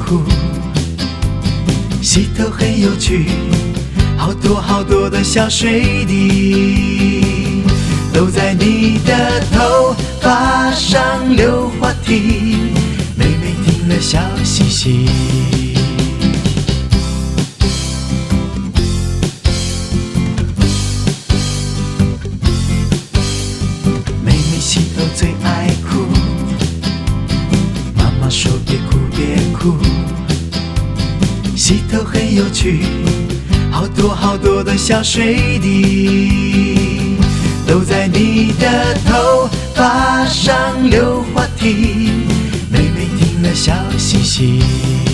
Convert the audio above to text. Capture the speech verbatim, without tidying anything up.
哭。洗头很有趣，好多好多的小水滴都在你的头发上溜滑梯，妹妹听了笑嘻嘻。妹妹洗头最爱哭，妈妈说别哭别哭。洗头很有趣，好多好多的小水滴都在你的头发上溜滑梯，妹妹听了笑嘻嘻。